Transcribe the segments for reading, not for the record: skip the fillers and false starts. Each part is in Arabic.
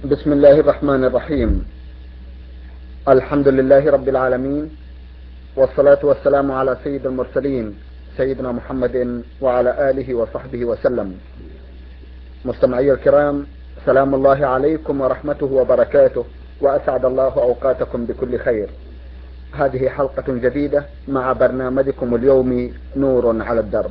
بسم الله الرحمن الرحيم. الحمد لله رب العالمين، والصلاة والسلام على سيد المرسلين سيدنا محمد وعلى آله وصحبه وسلم. مستمعي الكرام، سلام الله عليكم ورحمته وبركاته، وأسعد الله أوقاتكم بكل خير. هذه حلقة جديدة مع برنامجكم اليومي نور على الدرب.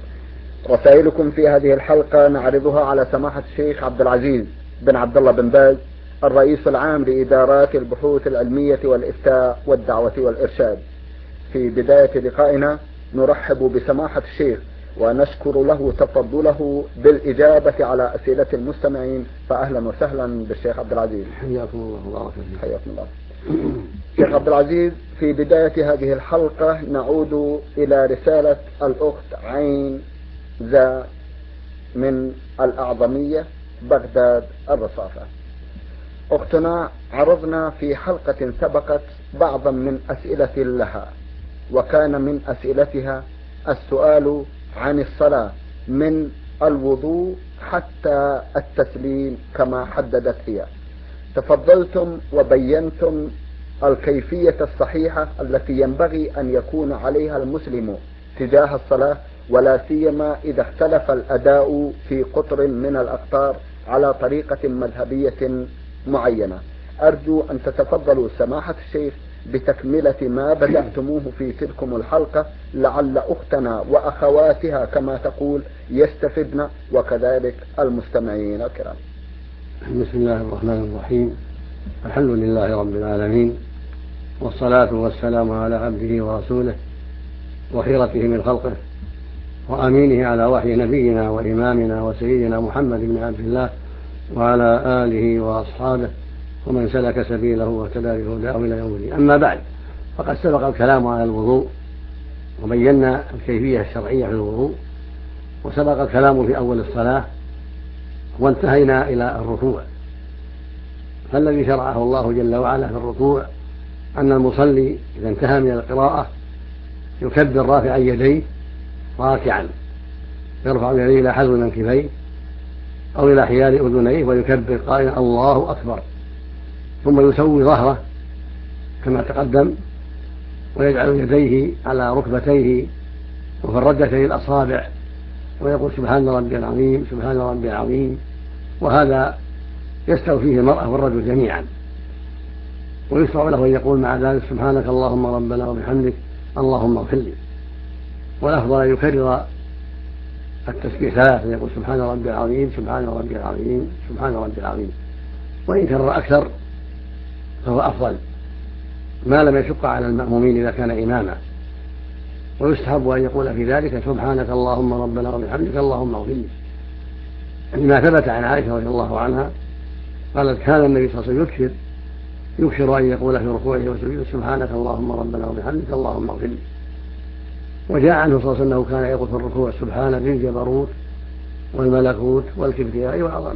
رسائلكم في هذه الحلقة نعرضها على سماحة الشيخ عبد العزيز بن عبد الله بن باز، الرئيس العام لإدارات البحوث العلمية والإفتاء والدعوة والإرشاد. في بداية لقائنا نرحب بسماحة الشيخ ونشكر له تفضله بالإجابة على أسئلة المستمعين، فأهلا وسهلا بالشيخ عبد العزيز. حياكم الله وبارك فيكم. حياكم الله. شيخ عبد العزيز، في بداية هذه الحلقة نعود إلى رسالة الأخت عين ذا من الأعظمية بغداد الرصافة. أختنا عرضنا في حلقة سبقت بعضا من أسئلة لها، وكان من أسئلتها السؤال عن الصلاة من الوضوء حتى التسليم كما حددت هي. تفضلتم وبينتم الكيفية الصحيحة التي ينبغي أن يكون عليها المسلم تجاه الصلاة، ولا سيما إذا اختلف الأداء في قطر من الأقطار على طريقة مذهبية معينة. أرجو أن تتفضلوا سماحة الشيخ بتكملة ما بدأتموه في تلكم الحلقة، لعل أختنا وأخواتها كما تقول يستفدن، وكذلك المستمعين الكرام. بسم الله الرحمن الرحيم. الحمد لله رب العالمين، والصلاة والسلام على عبده ورسوله وخيرته من خلقه وأمينه على وحي نبينا وإمامنا وسيدنا محمد بن عبد الله وعلى آله وأصحابه ومن سلك سبيله واهتدى بهداه إلى يوم الدين. أما بعد، فقد سبق الكلام على الوضوء وبينا الكيفية الشرعية في الوضوء، وسبق الكلام في أول الصلاة، وانتهينا إلى الركوع. فالذي شرعه الله جل وعلا في الركوع أن المصلي إذا انتهى من القراءة يكبر رافعا يديه راكعا، يرفع يديه إلى حذو منكبيه أو إلى حيال أذنيه ويكبر قائلا الله أكبر، ثم يسوي ظهره كما تقدم، ويجعل يديه على ركبتيه وفرجتي الأصابع، ويقول سبحان ربي العظيم سبحان ربي العظيم. وهذا يستوي فيه المرأة والرجل جميعا. ويشرع له أن يقول مع ذلك سبحانك اللهم ربنا وبحمدك اللهم اغفر لي. والأفضل أن يكرر التسبيح ثلاثة، يقول سبحان ربي العظيم سبحان ربي العظيم سبحان ربي العظيم. وإن كرر أكثر فهو أفضل ما لم يشق على المأمومين إذا كان إماما. ويستحب أن يقول في ذلك سبحانك اللهم ربنا وبحمدك اللهم اغفر لي، لما ثبت عن عائشة رضي الله عنها قالت كان النبي صلى الله عليه وسلم يكثر أن يقول في ركوعه وسجوده سبحانك اللهم ربنا وبحمدك اللهم اغفر لي. وجاء عنه صلى الله عليه وسلم أنه كان يقول في الركوع سبحان ذي الجبروت والملكوت والكبرياء والعظمة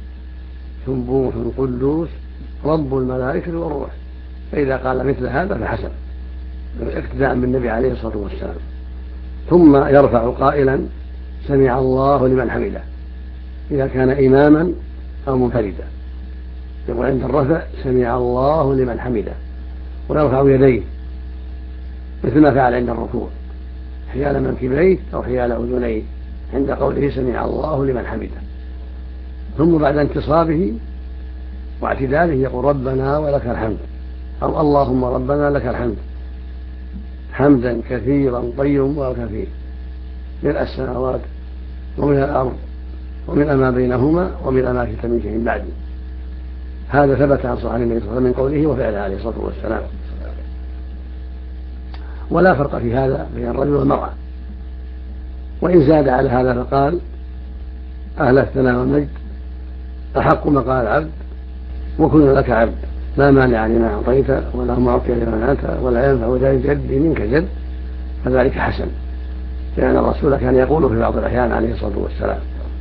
سبوح قدوس رب الملائكة والروح. فإذا قال مثل هذا فحسن اقتداء بالنبي عليه الصلاة والسلام. ثم يرفع قائلا سمع الله لمن حمده إذا كان إماما أو منفردا، يقول عند الرفع سمع الله لمن حمده، ويرفع يديه مثل ما فعل عند الركوع حيال منكبيه أو حيال أذنيه عند قوله سمع الله لمن حمده. ثم بعد انتصابه واعتداله يقول ربنا ولك الحمد أو اللهم ربنا لك الحمد حمدا كثيرا طيبا وكثيرا من السماوات ومن الأرض ومن ما بينهما ومن ما شئت من شيء بعد. هذا ثبت عن صحابة النبي صلى الله عليه وسلم من قوله وفعله عليه الصلاة والسلام. ولا فرق في هذا بين الرجل والمرأة. وإن زاد على هذا فقال أهل الثناء والمجد أحق ما قال العبد وكن لك عبد لا مانع لما أعطيت ولا معطي لما منعت ولا ينفع ذا الجد منك جد، فذلك حسن، لأن الرسول كان يقول في بعض الأحيان عليه الصلاة والسلام.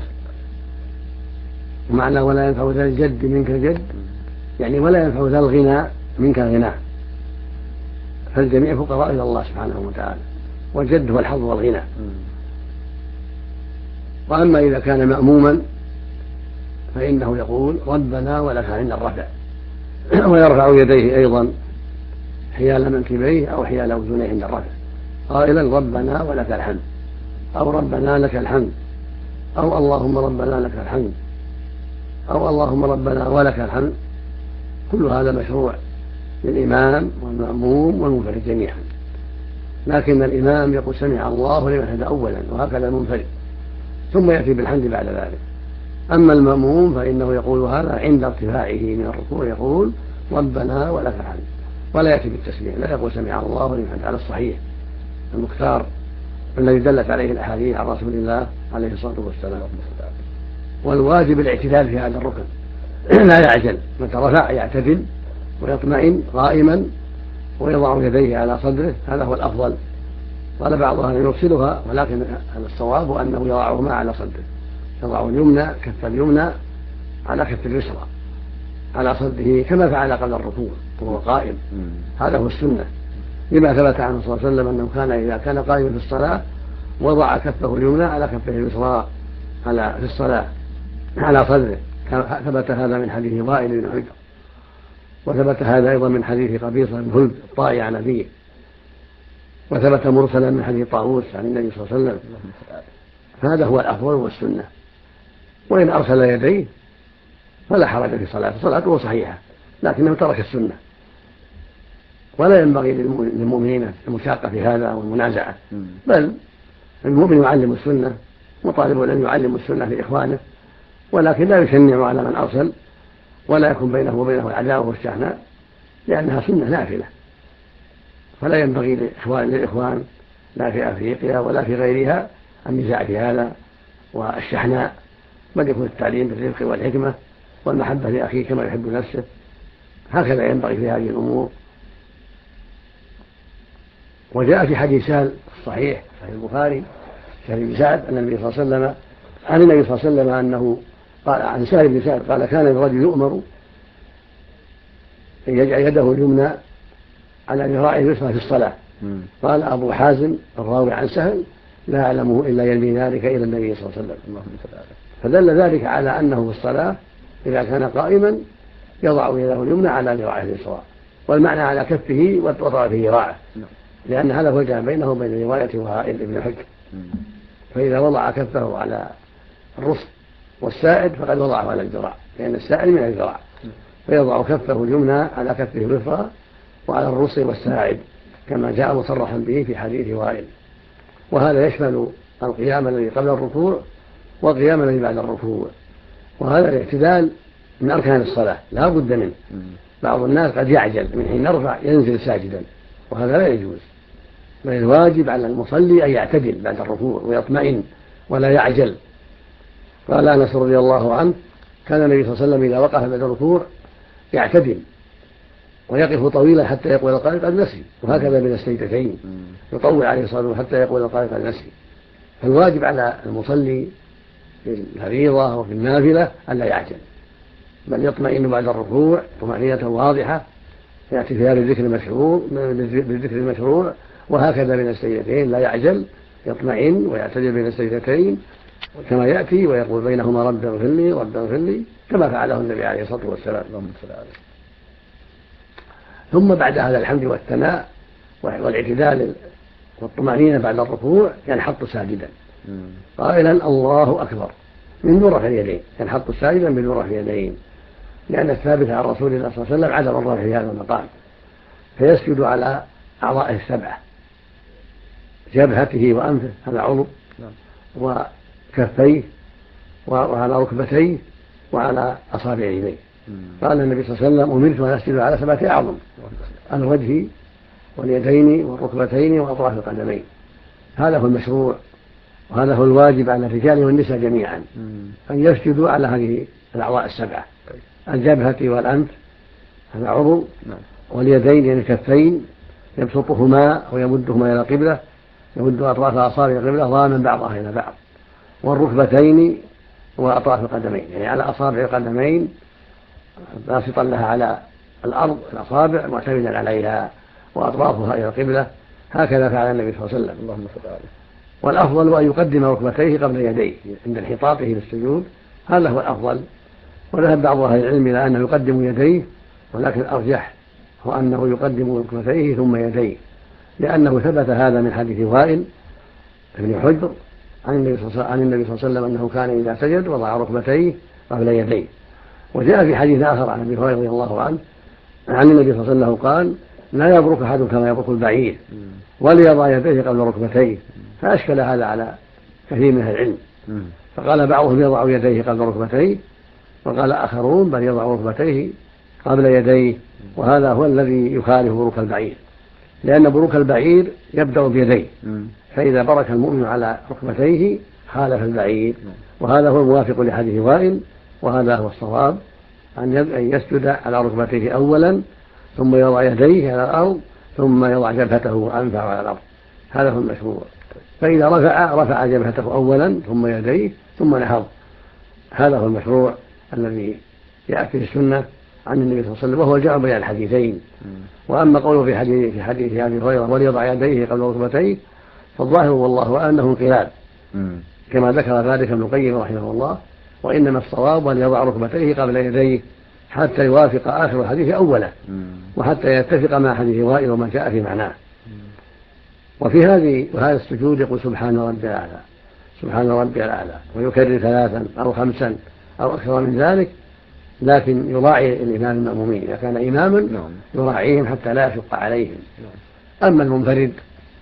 ومعنى ولا ينفع ذا الجد منك جد يعني ولا ينفع ذا الغنى منك غنى، فالجميع فقراء إلى الله سبحانه وتعالى، والجد هو الحظ والغنى. وأما إذا كان مأموما فإنه يقول ربنا ولك عند الرفع ويرفع يديه أيضا حيال منكبيه أو حيال أذنيه عند الرفع قائلا ربنا ولك الحمد أو ربنا لك الحمد أو اللهم ربنا لك الحمد أو اللهم ربنا ولك الحمد. كل هذا مشروع للإمام والمأموم والمنفرد جميعا، لكن الإمام يقول سمع الله لمن حمده أولا وهكذا المنفرد، ثم يأتي بالحمد بعد ذلك. أما المأموم فإنه يقول هذا عند ارتفاعه من الركوع، يقول ربنا ولك الحمد ولا يأتي بالتسبيح، لا يقول سمع الله لمن حمده على الصحيح المختار الذي دلت عليه الأحاديث عن رسول الله عليه الصلاة والسلام. والواجب الاعتدال في هذا الركن لا يعجل، متى رفع يعتدل ويطمئن قائما ويضع يديه على صدره، هذا هو الأفضل. قال بعضها أن يرسلها، ولكن الصواب أنه يضعهما على صدره، يضع اليمنى كف اليمنى على كف اليسرى على صدره كما فعل قبل الركوع وهو قائم. هذا هو السنة، لما ثبت عنه صلى الله عليه وسلم أنه كان إذا كان قائما في الصلاة وضع كفه اليمنى على كفه اليسرى في الصلاة على صدره، ثبت هذا من حديث وائل بن حجر، وثبت هذا أيضا من حديث قبيصة بن هلب الطائي عن أبيه، وثبت مرسلا من حديث طاووس عن النبي صلى الله عليه وسلم. هذا هو الأفضل والسنة. وإن أرسل يديه فلا حرج في صلاته صحيحة، لكنه ترك السنة، ولا ينبغي للمؤمنين المشاقة في هذا والمنازعة، بل المؤمن يعلم السنة وطالب أن يعلم السنة لإخوانه، ولكن لا يشنع على من أرسل ولا يكون بينه وبينه العداوة والشحناء، لأنها سنة نافلة، فلا ينبغي للإخوان لا في أفريقيا ولا في غيرها النزاع في هذا والشحناء، بل يكون التعليم بالرفق والحكمة والمحبة لأخيه كما يحب نفسه. هكذا ينبغي في هذه الأمور. وجاء في حديث سهل الصحيح صحيح البخاري سهل بن سعد أن النبي صلى الله عليه وسلم عن النبي صلى الله عليه وسلم أنه قال عن سهل بن سعد قال كان الرجل يؤمر أن يجعل يده اليمنى على ذراعه اليسرى في الصلاة. قال أبو حازم الراوي عن سهل لا أعلمه إلا يرمي ذلك إلى النبي صلى الله عليه وسلم، فدل ذلك على أنه في الصلاة إذا كان قائما يضع يده اليمنى على ذراعه اليسرى، والمعنى على كفه وطرفه ذراعه، لأن هذا هو الجمع بينه وبين رواية وائل بن حجر. فإذا وضع كفه على الرسل والساعد فقد وضعه على الذراع، لأن الساعد من الذراع، فيضع كفه اليمنى على كفه اليسرى وعلى الرسل والساعد كما جاء مصرحا به في حديث وائل. وهذا يشمل القيام الذي قبل الركوع والقيام الذي بعد الركوع، وهذا الاعتدال من أركان الصلاة لا بد منه. بعض الناس قد يعجل من حين يرفع ينزل ساجدا، وهذا لا يجوز، بل الواجب على المصلي أن يعتدل بعد الركوع ويطمئن ولا يعجل. قال أنس رضي الله عنه كان النبي صلى الله عليه وسلم إذا وقف بعد الركوع يعتدل ويقف طويلا حتى يقول القائل قد نسي، وهكذا من السجدتين يطول عليه الصلاة حتى يقول القائل قد نسي. فالواجب على المصلي في الفريضة وفي النافلة ألا يعجل، بل يطمئن بعد الركوع طمأنينة واضحة يأتي فيها بالذكر المشروع، وهكذا من السجدتين لا يعجل، يطمئن ويعتدل بين السجدتين كما يأتي ويقول بينهما رب اغفر لي رب اغفر لي كما فعله النبي عليه الصلاة والسلام. ثم بعد هذا الحمد والثناء والاعتدال والطمأنينة بعد الركوع ينحط ساجدا قائلا الله أكبر من رفع اليدين، ينحط ساجدا من رفع اليدين، لأن الثابت عن رسول الله صلى الله عليه وسلم عدم الرفع في هذا المقام، فيسجد على أعضائه السبعة، جبهته وأنفه هذا عضو، وكفيه وعلى ركبتيه وعلى أصابع يديه. قال النبي صلى الله عليه وسلم أمرت أن أسجد على 7 أعظم: الوجه واليدين والركبتين وأطراف القدمين. هذا هو المشروع، وهذا هو الواجب على الرجال والنساء جميعا، أن يسجدوا على هذه الأعضاء السبعة: الجبهة والأنف هذا عضو، واليدين يعني الكفين يبسطهما ويمدهما إلى القبلة، يمد أطراف أصابع القبلة ضاما بعضها إلى بعض، والركبتين وأطراف القدمين يعني على أصابع القدمين باسطا لها على الأرض الأصابع معتمدا عليها وأطرافها إلى القبلة، هكذا فعل النبي صلى الله عليه وسلم. اللهم صل عليه. والأفضل أن يقدم ركبتيه قبل يديه عند انحطاطه للسجود، هذا هو الأفضل، وذهب بعض أهل العلم إلى أنه يقدم يديه، ولكن الأرجح هو أنه يقدم ركبتيه ثم يديه، لأنه ثبت هذا من حديث وائل بن حجر عن النبي صلى الله عليه وسلم أنه كان إذا سجد وضع ركبتيه قبل يديه. وجاء في حديث آخر عن أبي هريرة رضي الله عنه عن النبي صلى الله عليه وسلم قال: لا يبرك أحد كما يبرك البعير، وليضع يديه قبل ركبتيه. فأشكل هذا على كثير من أهل العلم، فقال بعضهم يضع يديه قبل ركبتيه، وقال آخرون بل يضع ركبتيه قبل يديه، وهذا هو الذي يخالف بروك البعير، لأن بروك البعير يبدأ بيديه، فإذا برك المؤمن على ركبتيه خالف البعير، وهذا هو الموافق لحديث وائل، وهذا هو الصواب، أن يسجد على ركبتيه أولا، ثم يضع يديه على الأرض، ثم يضع جبهته وأنفه على الأرض، هذا هو المشروع. فإذا رفع جبهته أولا ثم يديه ثم نهض، هذا هو المشروع الذي جاءت في السنة عن النبي صلى الله عليه وسلم، وهو الجمع بين الحديثين. وأما قوله في حديث أبي هريرة وليضع يديه قبل ركبتيه، فالظاهر والله أنه انقلاب كما ذكر ذلك ابن القيم رحمه الله، وإنما الصواب أن يضع ركبتيه قبل يديه حتى يوافق آخر الحديث أوله، وحتى يتفق مع حديث وائل وما جاء في معناه. وهذا السجود يقول سبحان ربي الأعلى، سبحان ربي الأعلى، ويكرر 3 أو 5 أو أكثر من ذلك، لكن يراعي الإمام المأمومين إذا كان إماما يراعيهم حتى لا يشق عليهم. أما المنفرد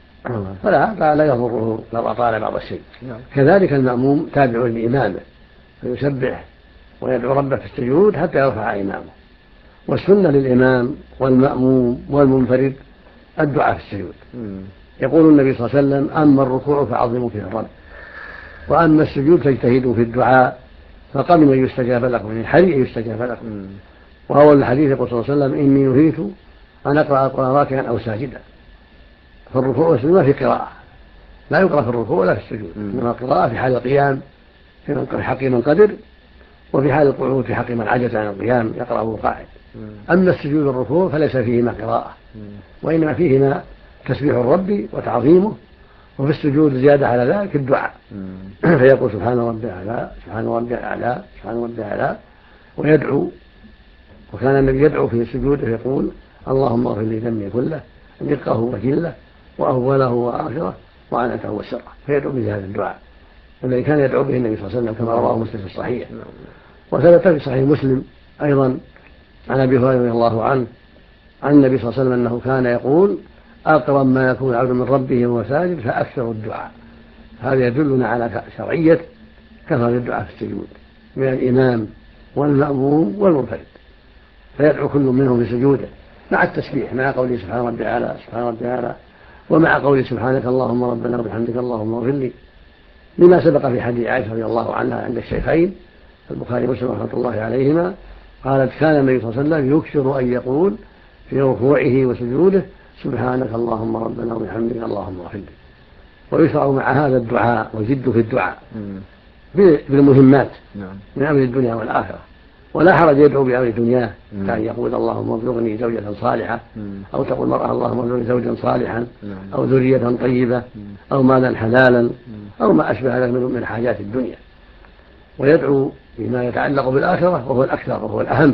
فلا يضره لو أطال بعض الشيء. كذلك المأموم تابع لإمامه، فيسبح ويدعو ربه في السجود حتى يرفع إمامه. والسنة للإمام والمأموم والمنفرد الدعاء في السجود. يقول النبي صلى الله عليه وسلم: أما الركوع فعظموا فيه الرب، وأما السجود فاجتهدوا في الدعاء، فقبل أن يستجاب لكم، يعني حري أن يستجاب لكم. وهو الحديث يقول صلى الله عليه وسلم: إني نهيت أن أقرأ القرآن راكعا أو ساجدا. فالركوع والسجود ما في قراءة، لا يقرأ في الركوع ولا في السجود، إنما قراءة في حال القيام في حق من قدر، وفي حال القعود في حق من عجز عن القيام يقرأه قاعد. أما السجود والركوع فليس فيهما قراءة، وإنما فيهما تسبيح الرب وتعظيمه، وفي السجود زيادة على ذلك الدعاء. فيقول سبحان ربي الأعلى، سبحان ربي الأعلى، سبحان ربي الأعلى، ويدعو. وكان النبي يدعو في سجوده يقول: اللهم اغفر لي ذنبي كله، دقه وجله، وأوله وآخره، وعنته وسره. فيدعو بهذا الدعاء الذي كان يدعو به النبي صلى الله عليه وسلم كما رواه مسلم في الصحيح. وثبت في صحيح مسلم أيضا عن أبي هريرة رضي الله عنه عن النبي صلى الله عليه وسلم أنه كان يقول: أقرب ما يكون العبد من ربه وهو ساجد فأكثر الدعاء. هذا يدلنا على شرعية كثرة الدعاء في السجود من الإمام والمأموم والمنفرد، فيدعو كل منهم في سجوده مع التسبيح، مع قوله سبحان ربي الأعلى، سبحان ربي الأعلى، ومع قوله سبحانك اللهم ربنا وبحمدك اللهم اغفر لي، لما سبق في حديث عائشة رضي الله عنها عند الشيخين البخاري ومسلم رحمة الله عليهما، قالت: كان النبي صلى الله عليه وسلم يكثر أن يقول في ركوعه وسجوده: سبحانك اللهم ربنا وبحمدك اللهم اغفر لي. ويشرع مع هذا الدعاء وجد في الدعاء بالمهمات من أمر الدنيا والآخرة، ولا حرج يدعو بأمر دنياه، كان يقول: اللهم ارزقني زوجة صالحة، أو تقول مرأة: اللهم ارزقني زوجا صالحا، أو ذرية طيبة، أو مالا حلالا، أو ما أشبه ذلك من حاجات الدنيا. ويدعو بما يتعلق بالآخرة وهو الأكثر وهو الأهم،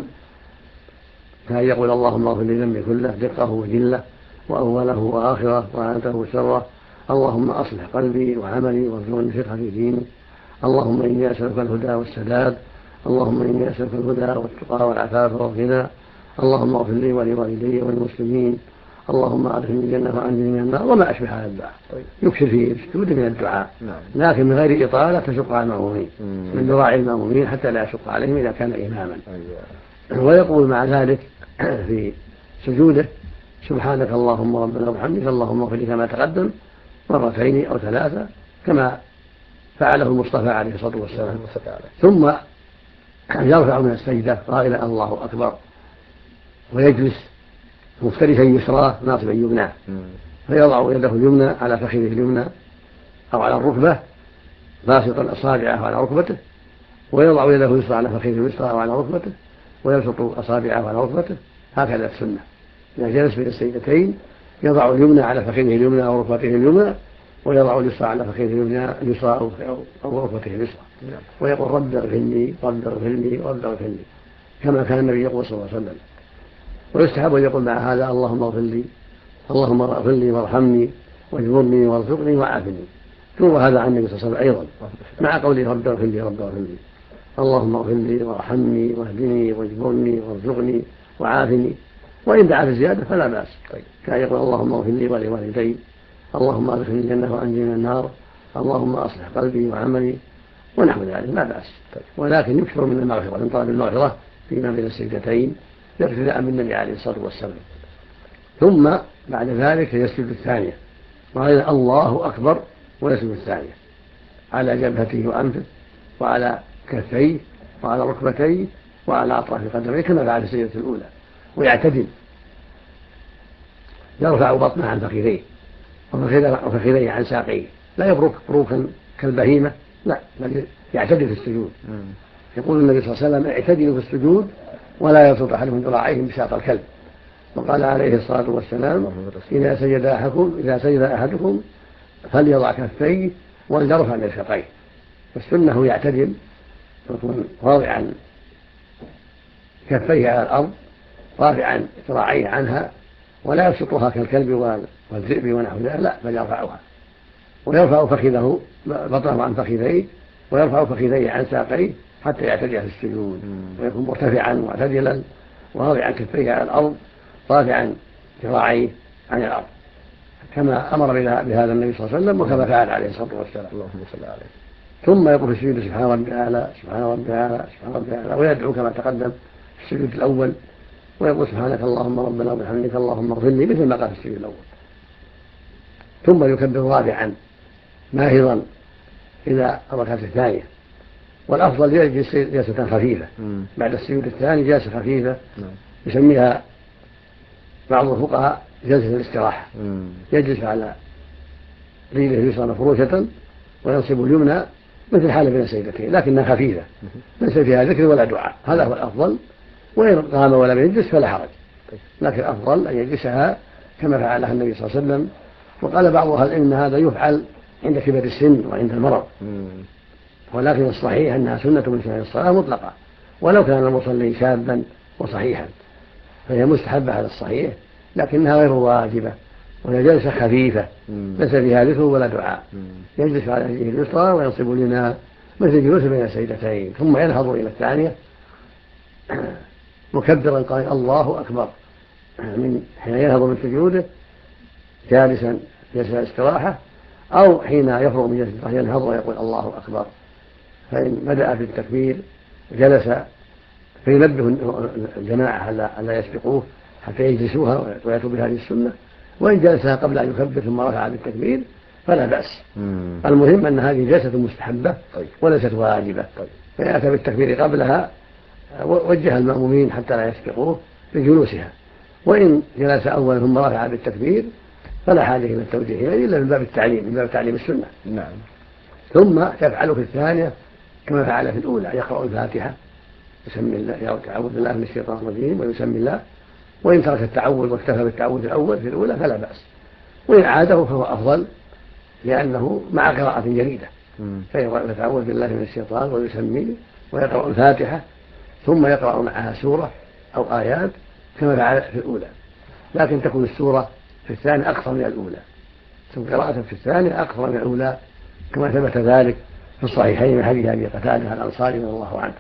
كان يقول: اللهم اغفر لي ذنبي كله دقه وجله، وأوله وآخره، وعنته وسره، اللهم أصلح قلبي وعملي وارزقني الفقه في ديني، اللهم إني أسألك الهدى والسداد، اللهم إني أسألك الهدى والتقى والعفاف والغنى، اللهم اغفر لي ولوالدي وللمسلمين، اللهم أدخلني الجنة وأنجني من النار، وما أشبه هذا الدعاء. يكثر فيه السجود من الدعاء، لكن من غير إطالة تشق على المأمومين، من دراعي المأمومين حتى لا يشق عليهم إذا كان إماما. ويقول مع ذلك في سجوده: سبحانك اللهم ربنا وبحمدك اللهم اغفر لي، كما تقدم 2 أو 3 كما فعله المصطفى عليه الصلاة والسلام. ثم يرفع من السجدة قائلا: الله أكبر، ويجلس مفترشا يسراه ناصبا يمناه، فيضع يده اليمنى على فخذه اليمنى أو على الركبة باسطا أصابعه على ركبته، ويضع يده اليسرى على فخذه اليسرى أو على ركبته، ويبسط أصابعه على ركبته، هكذا السنة. إذا جلس بين السجدتين يضع اليمنى على فخذه اليمنى أو ركبته اليمنى، ويضع اليسرى على فخذه اليسرى أو ركبته اليسرى، ويقول رب اغفر لي رب اغفر لي رب اغفر لي، كما كان النبي يقول صلى الله عليه وسلم. ويستحب أن يقول مع هذا اللهم اغفر لي، اللهم اغفر لي وارحمني واجبرني وارزقني وعافني. ثم هذا عن النبي صلى الله عليه وسلم أيضا مع قوله رب اغفر لي رب اغفر لي، اللهم اغفر لي وارحمني واهدني واجبرني وارزقني وعافني. وإن دعا بزيادة فلا بأس، كان يقول اللهم اغفر لي ولوالدي، اللهم ادخلني الجنة وأنجني من النار، اللهم أصلح قلبي وعملي ونحو ذلك، لا بأس. ولكن يكثر من المغفرة، من طلب المغفرة فيما بين السجدتين اقتداء بالنبي عليه الصلاة والسلام. ثم بعد ذلك يسجد الثانية، وهذا الله أكبر، ويسجد الثانية على جبهته وأنفه وعلى كفيه وعلى ركبتيه وعلى أطراف قدميه كما فعل السجدة الأولى، ويعتدل، يرفع بطنه عن فخذيه وفخذيه عن ساقيه، لا يبرك بروكا كالبهيمة، لا، بل يعتدل في السجود. يقول النبي صلى الله عليه وسلم اعتدلوا في السجود ولا يبسط أحدكم ذراعيه بساق الكلب. وقال عليه الصلاة والسلام إذا سجد أحدكم فليضع كفيه وليرفع مرفقيه. والسنة يعتدل، يكون واضعا كفيه على الأرض رافعا ذراعيه عنها، ولا يبسطها كالكلب والذئب ونحو ذلك، لا، بل يرفعها، ويرفع فخذه بطنه عن فخذيه، ويرفع فخذيه عن ساقيه حتى يعتدل في السجود، ويكون مرتفعا معتدلا واضعا كفيه على الأرض رافعا ذراعيه عن الأرض، كما أمر بهذا النبي صلى الله عليه وسلم وكما فعل عليه الصلاة والسلام. اللهم صل عليه. ثم يقول في السجود سبحان ربي الأعلى سبحان ربي الأعلى سبحان ربي الأعلى، ويدعو كما تقدم في السجود الأول، ويقول سبحانك اللهم ربنا وبحمدك اللهم اغفر لي، مثل ما قال في السجود الأول. ثم يكبر رابعا ناهضا إلى الركعة الثانية، والأفضل يجلس جلسة خفيفة بعد السجود الثاني، جلسة خفيفة يسميها بعض الفقهاء جلسة الاستراحة. يجلس على رجله اليسرى مفروشة وينصب اليمنى مثل حال بين السجدتين، لكنها خفيفة ليس فيها ذكر ولا دعاء، هذا هو الأفضل. وإن قام ولم يجلس فلا حرج، لكن الأفضل أن يجلسها كما فعلها النبي صلى الله عليه وسلم. وقال بعضها إن هذا يفعل عند كبر السن وعند المرض، ولكن الصحيح أنها سنة من سنن الصلاة مطلقة، ولو كان المصلي شابا وصحيحا فهي مستحبة على الصحيح، لكنها غير واجبة، وهي جلسة خفيفة ليس فيها ذكر ولا دعاء. يجلس على رجله اليسرى وينصب اليمنى مثل جلوس بين السجدتين، ثم ينهض إلى الثانية مكبرا قال الله أكبر، من حين ينهض من سجوده جالسا جلسة الاستراحة، أو حين يفرغ من جلسة ينهض ويقول الله أكبر. فإن بدأ في التكبير جلس فينبه الجماعة ألا يسبقوه حتى يجلسوها ويأتوا بهذه السنة، وإن جلسها قبل أن يكبر ثم رفع بالتكبير فلا بأس. المهم أن هذه جلسة مستحبة وليست واجبة، فيأتى بالتكبير قبلها وجه المأمومين حتى لا يسبقوه بجلوسها، وإن جلس أولا ثم رفع بالتكبير فلا حاجة إلى التوجيه إلا من باب التعليم، من باب تعليم السنة. نعم. ثم يفعل في الثانية كما فعل في الأولى، يقرأ الفاتحة يسمي الله، يعوذ بالله من الشيطان الرجيم ويسمي الله، وإن ترك التعوذ واكتفى بالتعوذ الأول في الأولى فلا بأس، وإن عاده فهو أفضل لأنه مع قراءة جديدة، فيتعوذ بالله من الشيطان ويسمي ويقرأ الفاتحة ثم يقرأ معها سورة أو آيات كما فعل في الأولى، لكن تكون السورة في الثانية أقصر من الأولى، ثم قراءة في الثانية أقصر من الأولى كما ثبت ذلك في الصحيحين من حديث أبي قتادة الأنصاري رضي الله عنه.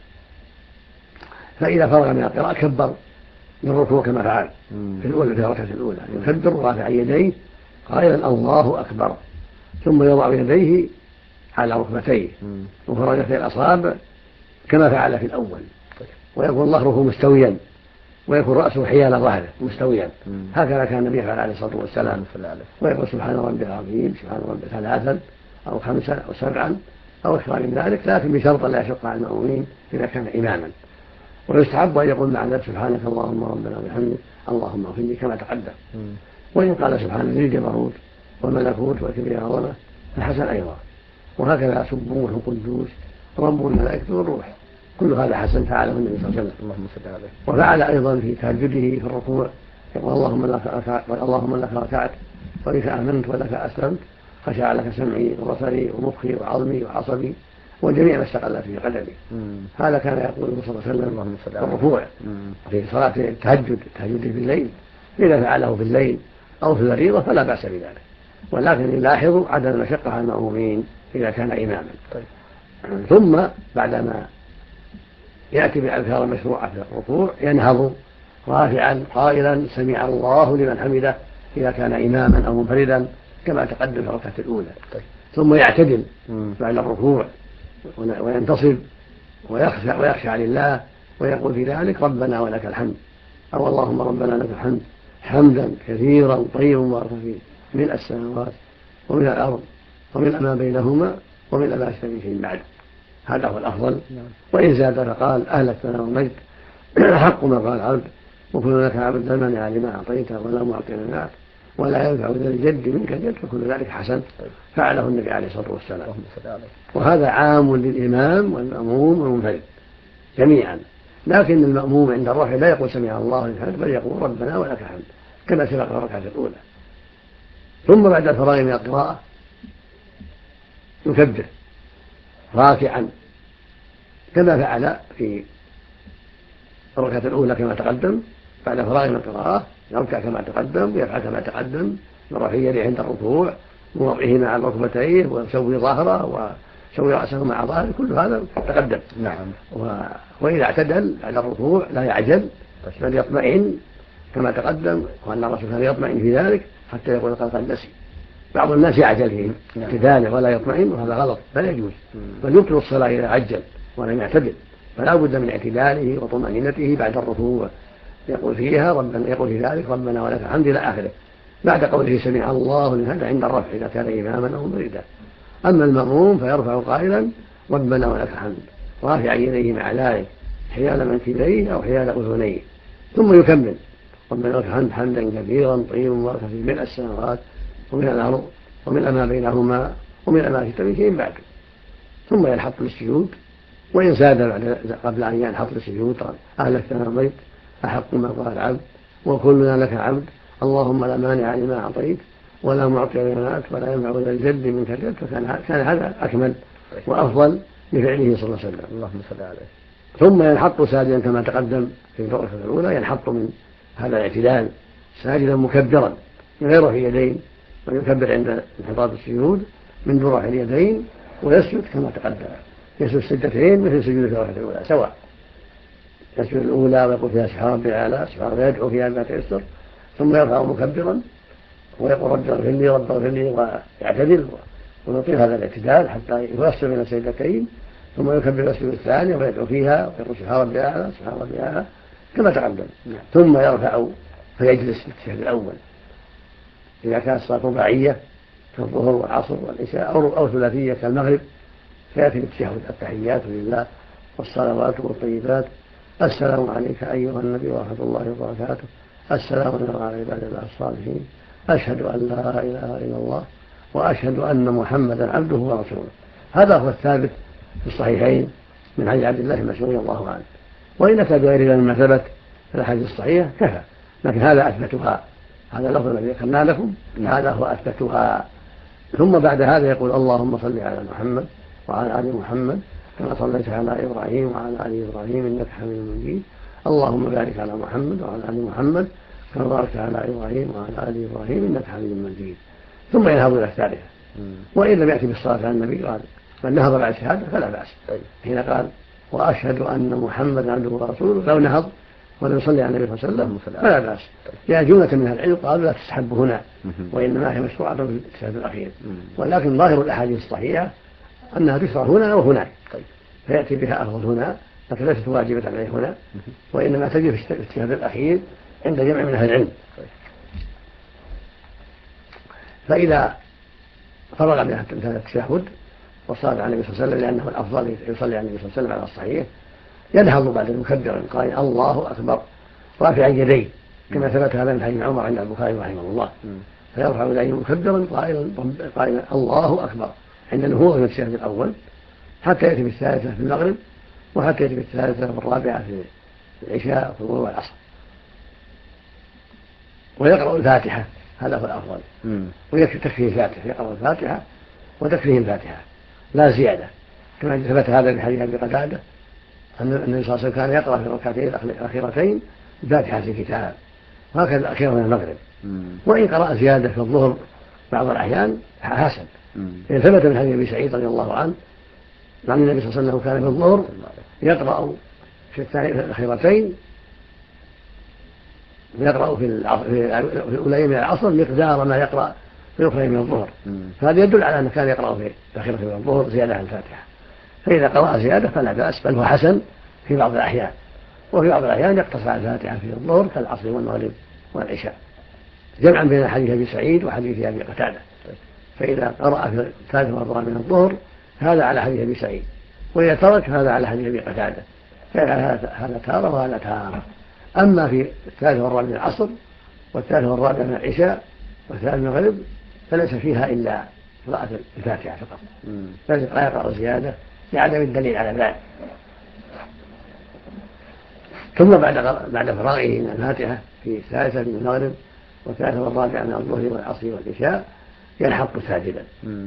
فإذا فرغ من القراءة كبر من الركوع كما فعل في الأولى، في الركعة الأولى يكبر رافع يديه قائلا الله أكبر، ثم يضع يديه على ركبتيه وفرجتي الأصابع كما فعل في الأول، ويكون ظهره مستويا ويكون رأسه حيال ظهره مستويا، هكذا كان النبي يفعل عليه الصلاة والسلام. ويقول سبحان ربي العظيم سبحان ربي 3 أو 5 أو 7 أو أكثر من ذلك، لكن بشرط لا يشق على المأمومين إذا كان إماما. ويستحب أن يقول مع ذلك سبحانك اللهم ربنا وبحمدك اللهم اغفر لي كما تقدم. وإن قال سبحان ذي الجبروت والملكوت والكبرياء والعظمة فحسن أيضا. وهكذا سبوح قدوس رب الملائكة والروح، كل هذا حسن فعله النبي صلى الله عليه وسلم. وفعل أيضا في تهجده في الركوع يقول اللهم لك ركعت وبك آمنت ولك أسلمت، خشع لك سمعي وبصري ومخي وعظمي وعصبي وجميع ما استقل فيه قدمي. هذا كان يقول صلى الله عليه وسلم في الركوع في صلاة التهجد بالليل، إذا فعله في الليل أو في الفريضة فلا بأس بذلك، ولكن يلاحظ عدم المشقة على المأمومين إذا كان إماما. ثم بعدما يأتي بالأذكار المشروعة في الركوع ينهض رافعا قائلا سمع الله لمن حمده إذا كان إماما أو منفردا كما تقدم في الركعة الأولى. ثم يعتدل بعد الركوع وينتصب ويخشع لله ويقول في ذلك ربنا ولك الحمد، أو اللهم ربنا لك الحمد حمدا كثيرا طيبا مباركا فيه ملء السماوات وملء الأرض وملء ما بينهما وملء ما يشتهي فيه بعد. هذا هو الأفضل. وإن زاد فقال أهل الثناء والمجد حق ما قال العبد وكل لك عبد لا مانع لما أعطيته ولا معطي لما ولا ينفع ذا الجد منك الجد، فكل ذلك حسن فعله النبي عليه الصلاة والسلام. وهذا عام للإمام والمأموم والمنفرد جميعا، لكن المأموم عند الرفع لا يقول سمع الله لمن حمده بل يقول ربنا ولك الحمد كما سبق في الركعة الأولى. ثم بعد الفراغ من القراءة يكبر راكعا كما فعل في الركعة الأولى كما تقدم، بعد فراغ من القراءة يركع كما تقدم ويفعل كما تقدم من رفع يديه عند الركوع ووضعه مع ركبتيه ويسوي ظهره ويسوي رأسه مع ظهره، كل هذا تقدم. وإذا اعتدل بعد الركوع لا يعجل بل يطمئن كما تقدم، وأن الرسول كان يطمئن في ذلك حتى يقول قد نسي. بعض الناس يعجل في اعتداله ولا يطمئن، وهذا غلط لا يجوز، بل يبطل الصلاة إذا عجل ولم يعتدل، فلا بد من اعتداله وطمأنينته بعد الركوع يقول فيها ربنا، يقول في ذلك ربنا ولك الحمد إلى آخره بعد قوله سمع الله لمن حمده عند الرفع إذا كان إماما أو مريدا. أما المأموم فيرفع قائلا ربنا ولك الحمد رافعا يديه مع ذلك حيال منكبيه أو حيال أذنيه، ثم يكمل ربنا ولك الحمد حمدا كثيرا طيبا مباركا فيه ملء السماوات وملء الأرض وملء ما بينهما وملء ما شئت من شيء بعد. ثم ينحط للسجود، وإن زاد قبل أن ينحط للسجود أهل الثناء والمجد أحق ما قال العبد وكلنا لك عبد اللهم لا مانع لما أعطيت ولا معطي لما منعت ولا ينفع ذا الجد منك الجد. فكان هذا أكمل وأفضل بفعله صلى الله عليه وسلم. اللهم صل عليه. ثم ينحط ساجدا كما تقدم في الركعة الأولى، ينحط من هذا الاعتدال ساجدا مكبرا من غير رفع يدين، ويكبر عند انحطاط السجود من رفع اليدين ويسجد كما تقدم، يسجد سجدتين مثل سجود الركعة الأولى سواء، يسجد الأولى ويقول فيها سبحان ربي الأعلى ويدعو فيها بما تيسر، ثم يرفع مكبرا ويقول رب اغفر لي رب اغفر لي ويعتدل ويطيل هذا الاعتدال حتى يفصل من السجدتين، ثم يكبر السجود الثانية ويدعو فيها ويقول سبحان ربي الأعلى سبحان ربي الأعلى كما تقدم. ثم يرفع فيجلس في التشهد الأول إذا كانت صلاة رباعية كالظهر والعصر والعشاء أو ثلاثية كالمغرب، فيأتي بالتشهد التحيات لله والصلوات والطيبات السلام عليك أيها النبي ورحمة الله وبركاته السلام على عباد الله الصالحين أشهد أن لا إله إلا الله وأشهد أن محمدا عبده ورسوله. هذا هو الثابت في الصحيحين من حديث عبد الله المسعود رضي الله عنه، وإن أتى بغير مما ثبت في الأحاديث الصحيحة كفى، لكن هذا أثبتها، هذا اللفظ الذي ذكرنا لكم هذا هو أثبتها. ثم بعد هذا يقول اللهم صل على محمد وعلى آل محمد كما صليت على إبراهيم وعلى آل إبراهيم إنك حميد مجيد، اللهم بارك على محمد وعلى آل محمد كما باركت على إبراهيم وعلى آل إبراهيم إنك حميد مجيد. ثم ينهض إلى الثالثة، وإن لم يأتي بالصلاة على النبي قال من نهض بعد الشهادة فلا بأس. حين قال وأشهد أن محمدا عبده ورسوله لو نهض ولم يصلي على النبي صلى الله عليه وسلم فلا بأس. جاء جملة من العلم قالوا لا تستحب هنا وإنما هي مشروعة في التشهد الأخير، ولكن ظاهر الأحاديث الصحيحة أنها تشرع هنا وهناك، فيأتي بها أفضل هنا، لكن ليست واجبة عليه هنا، وإنما تجب في التشهد الأخير عند جمع من أهل العلم. فإذا فرغ من التشهد وصلى على النبي صلى الله عليه وسلم لأنه الأفضل يصلي على النبي صلى الله عليه وسلم على الصحيح، ينهض بعد المكبر قال الله أكبر رافعا يديه كما ثبت هذا من حديث عمر عند البخاري رحمه الله، فيرفع يديه مكبرا قائلا الله أكبر عند النهوض من التشهد الأول حتى يأتي بالثالثة في المغرب، وحتى يأتي بالثالثة والرابعة في العشاء والظهر والعصر، ويقرأ الفاتحة هذا هو الأفضل، ويكفيه الفاتحة، يقرأ الفاتحة وتكفيه الفاتحة لا زيادة، كما ثبت هذا في حديث أبي قتادة أن النبي صلى الله عليه وسلم كان يقرأ في الركعتين الأخيرتين بفاتحة الكتاب، وهكذا الأخيرة من المغرب. وإن قرأ زيادة في الظهر بعض الأحيان حسن، إن ثبت من حديث أبي سعيد رضي الله عنه عن النبي صلى الله عليه وسلم كان في الظهر يقرأ في الأخيرتين، يقرأ في الأولين من العصر مقدار ما يقرأ في الأخرين من الظهر، فهذا يدل على أنه كان يقرأ في الأخيرة من الظهر زيادة عن الفاتحة. فإذا قرأ زيادة فلا بأس، بل هو حسن في بعض الأحيان، وفي بعض الأحيان يقتصر على الفاتحة في الظهر كالعصر والمغرب والعشاء، جمعا بين حديث أبي سعيد وحديث أبي قتادة. فإذا قرأ في الثالث والرابع من الظهر هذا على حديث أبي سعيد، وإذا ترك هذا على حديث أبي قتادة، هذا تارة وهذا تارة. أما في الثالث والرابع من العصر والثالث والرابع من العشاء والثالث من المغرب فليس فيها إلا قراءة الفاتحة فقط، ليس يقرأ زيادة لعدم الدليل على ذلك. ثم بعد فراغه من الفاتحة في الثالثة من المغرب والثالثة والرابعة من الظهر والعصر والعشاء يلحق ساجدا،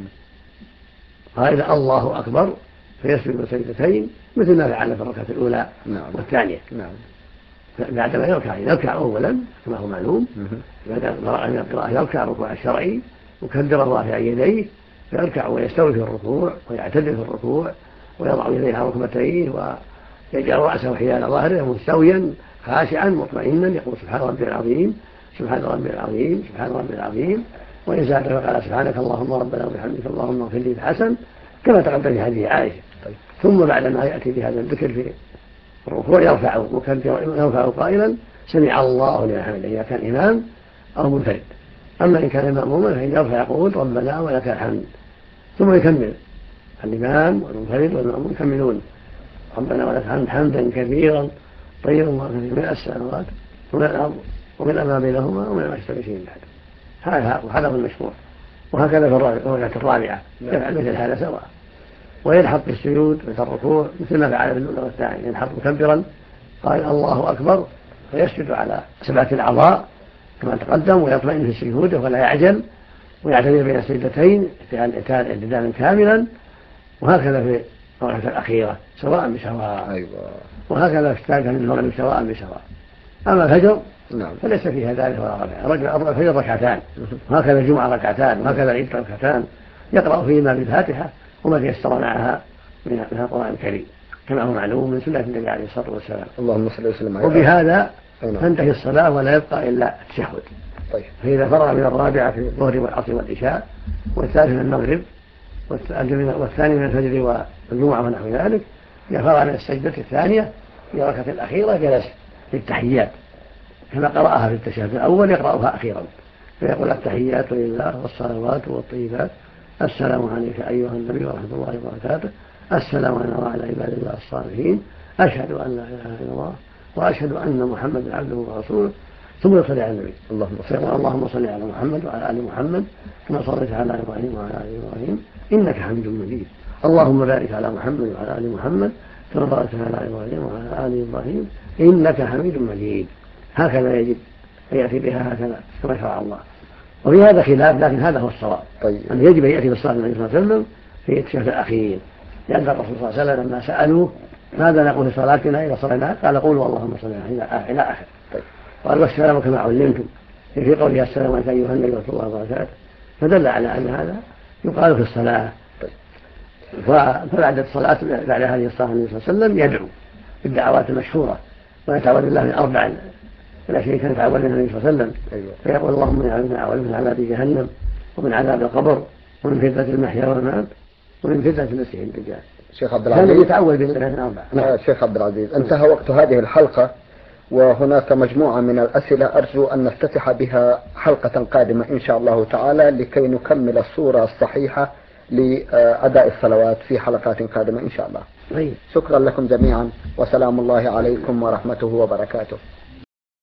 قال الله أكبر فيسجد سجدتين مثل ما فعل في الركعة الأولى والثانية. بعدما يركع أولا كما هو معلوم، بعد من القراءة يركع الركوع الشرعي مكبرا رافعا يديه، فيركع ويستوي في الركوع ويعتدل في الركوع ويضع يديه على ركبتيه ويجعل رأسه حيال ظهره مستويا خاشعا مطمئنا، يقول سبحان ربي العظيم سبحان ربي العظيم سبحان ربي العظيم، وإن زاد فقال سبحانك اللهم ربنا وبحمدك اللهم اغفر لي الحسن كما تقدم في حديث عائشة. ثم بعد ما يأتي بهذا الذكر في الركوع يرفع قائلا سمع الله لمن حمده إذا كان إمام أو منفرد. أما إن كان مأموما فإن يرفع يقول ربنا ولك الحمد، ثم يكمل الإمام والمنفرد والمأموم يكملون ربنا ولك الحمد حمدا كثيرا طيبا من السماوات ومن الأرض ومن ما بينهما ومن ما يشتركين بعد. هذا هو المشروع. وهكذا في الركعة الرابعة يفعل مثل هذا سواء، ويلحق بالسجود مثل الركوع مثل ما فعل في الأولى والثانية، يلحق مكبرا قال الله أكبر فيسجد على 7 أعضاء كما تقدم، ويطمئن في سجوده ولا يعجل، ويعتدل بين السجدتين اعتدالا كاملا. وهكذا في الركعة الأخيرة سواء بسواء، وهكذا في الثالثة من المغرب سواء بسواء. أما الفجر فليس فيها ذلك ولا ربع، الفجر ركعتان، وهكذا الجمعة ركعتان، وهكذا العيد ركعتان، يقرأ فيما بالفاتحة وما تيسر معها من القرآن الكريم كما هو معلوم من سنة النبي عليه الصلاة والسلام. اللهم صل وسلم عليه. وبهذا تنتهي الصلاة ولا يبقى إلا التشهد. فإذا فرغ من الرابعة في الظهر والعصر والعشاء والثالث من المغرب والثاني من الفجر والجمعة ونحو ذلك، إذا فرغ من السجدة الثانية في الركعة الأخيرة جلس للتحيات كما قرأها في التشهد الأول يقرأها أخيرا، فيقول التحيات لله والصلوات والطيبات السلام عليك أيها النبي ورحمة الله وبركاته، السلام علينا وعلى عباد الله الصالحين، أشهد أن لا إله إلا الله وأشهد أن محمدا عبده ورسوله، ثم يصلي على النبي اللهم صل على محمد وعلى آل محمد كما صليت على إبراهيم وعلى آل إبراهيم إنك حميد مجيد، اللهم بارك على محمد وعلى آل محمد كما باركت على إبراهيم وعلى آل إبراهيم إنك حميد مجيد. هكذا يجب أن يأتي بها هكذا كما شرع الله. وفي هذا خلاف، لكن هذا هو الصواب، أن يجب أن يأتي بالصلاة النبي صلى الله عليه وسلم في التشهد الأخير، لأن الرسول صلى الله عليه وسلم لما سألوه ماذا نقول في صلاتنا إذا صلينا قال قولوا اللهم صل إلى آخر. قال والسلام كما علمتم في قولها السلام عليك أيها النبي ورحمة الله وبركاته، فدل على أن هذا يقال في الصلاة. فبعد الصلاة بعد هذه الصلاة النبي صلى الله عليه وسلم يدعو بالدعوات المشهورة ويتعوذ بالله من 4 الأشياء كان يتعوذ النبي صلى الله عليه وسلم، فيقول اللهم إني أعوذ من عذاب جهنم ومن عذاب القبر ومن فتنة المحيا والممات ومن فتنة المسيح الدجال. شيخ عبد العزيز كان يتعوذ بالله من 4. شيخ عبد العزيز، انتهى وقت هذه الحلقة، وهناك مجموعة من الأسئلة أرجو أن نفتتح بها حلقة قادمة إن شاء الله تعالى لكي نكمل الصورة الصحيحة لأداء الصلوات في حلقات قادمة إن شاء الله. شكرا لكم جميعا، وسلام الله عليكم ورحمته وبركاته.